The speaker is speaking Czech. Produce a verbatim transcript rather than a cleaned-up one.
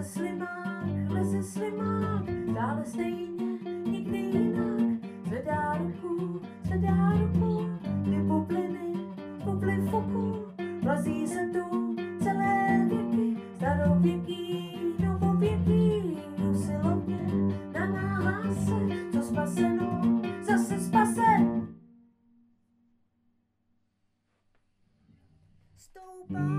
slimák, leze slimák, dále stejně, nikdy jinak. Zvedá ruku, zvedá ruku, ty bubliny, bubly fuku, plazí se tu celé věky, starověký, novověký, usilovně namáhá se, co spaseno, zase spase. Stoupá